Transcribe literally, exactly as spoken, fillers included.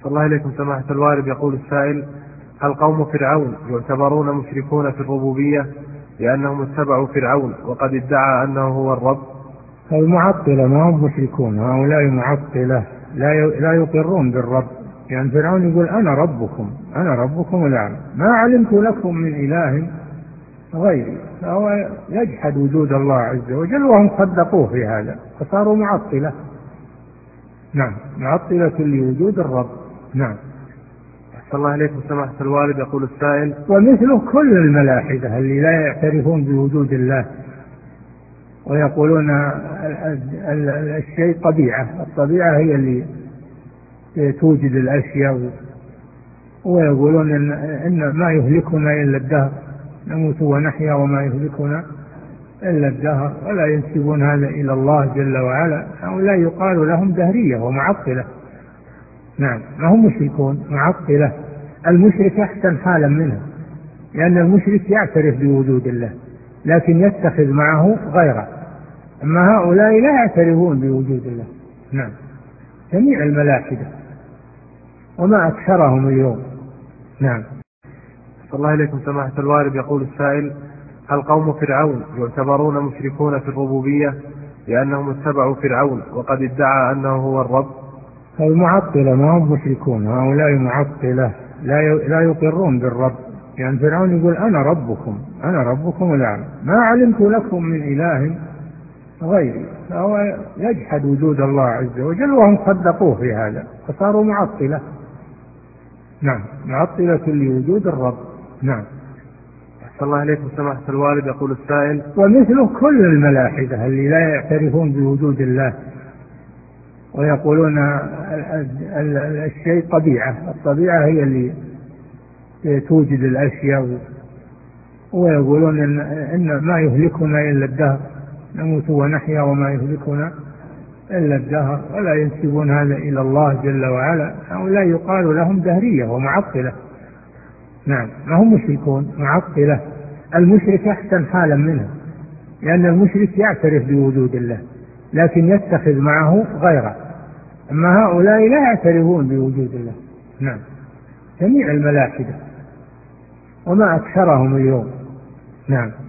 الله إليكم سماحة الوالد. يقول السائل: هل قوم فرعون يعتبرون مشركون في الربوبية لأنهم اتبعوا فرعون وقد ادعى أنه هو الرب؟ المعطلة ما هم مشركون، هؤلاء معطلة لا لا يقرون بالرب، يعني فرعون يقول أنا ربكم أنا ربكم الأعلى ما علمت لكم من إله غيري، فهو يجحد وجود الله عز وجل وهم صدقوه في هذا فصاروا معطلة. نعم، معطلة لوجود الرب. نعم. أحسن الله إليكم سماحة الوالد. يقول السائل: ومثله كل الملاحدة اللي لا يعترفون بوجود الله ويقولون الشيء طبيعة، الطبيعة هي اللي توجد الأشياء، ويقولون إن, إن ما يهلكنا إلا الدهر، نموت ونحيا وما يهلكنا إلا الدهر، ولا ينسبون هذا إلى الله جل وعلا، أو لا يقال لهم دهرية ومعطلة. نعم، ما هم مشركون، معطلة. المشرك أحسن حالا منه، لأن المشرك يعترف بوجود الله لكن يتخذ معه غيره، أما هؤلاء لا يعترفون بوجود الله. نعم، جميع الملاحدة وما أكثرهم اليوم. نعم. الله إليكم سماحة الوالد. يقول السائل: هل قوم فرعون يعتبرون مشركون في الربوبية لأنهم اتبعوا فرعون وقد ادعى أنه هو الرب؟ المعطلة ما هم مشركون، هؤلاء معطلة لا لا يقرون بالرب، يعني فرعون يقول أنا ربكم أنا ربكم الأعلى ما علمت لكم من إله غيري، فهو يجحد وجود الله عز وجل وهم صدقوه في هذا فصاروا معطلة. نعم، معطلة لوجود الرب. نعم. أحسن الله إليكم سماحة الوالد. يقول السائل: ومثله كل الملاحدة اللي لا يعترفون بوجود الله ويقولون الشيء طبيعة، الطبيعة هي اللي توجد الأشياء، ويقولون إن, إن ما يهلكنا إلا الدهر، نموت ونحيا وما يهلكنا إلا الدهر، ولا ينسبون هذا إلى الله جل وعلا، أو لا يقال لهم دهرية ومعطلة. نعم، ما هم مشركون، معطلة. المشرك أحسن حالا منه، لأن المشرك يعترف بوجود الله لكن يتخذ معه غيره، أما هؤلاء لا يعترفون بوجود الله. نعم، جميع الملاحدة وما أكثرهم اليوم. نعم.